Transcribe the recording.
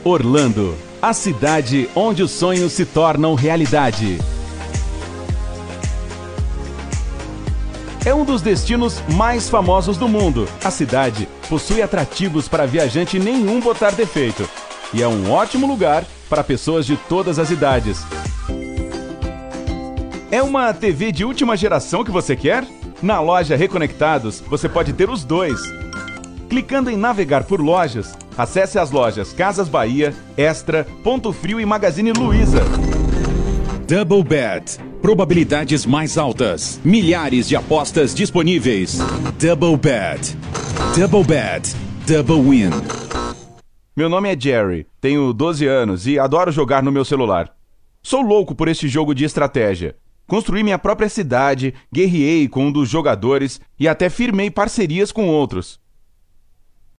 Orlando, a cidade onde os sonhos se tornam realidade. É um dos destinos mais famosos do mundo. A cidade possui atrativos para viajante nenhum botar defeito. E é um ótimo lugar para pessoas de todas as idades. É uma TV de última geração que você quer? Na loja Reconectados, você pode ter os dois. Clicando em navegar por lojas, acesse as lojas Casas Bahia, Extra, Ponto Frio e Magazine Luiza. Double Bet. Probabilidades mais altas. Milhares de apostas disponíveis. Double Bet. Double Bet. Double Win. Meu nome é Jerry, tenho 12 anos e adoro jogar no meu celular. Sou louco por este jogo de estratégia. Construí minha própria cidade, guerreei com um dos jogadores e até firmei parcerias com outros.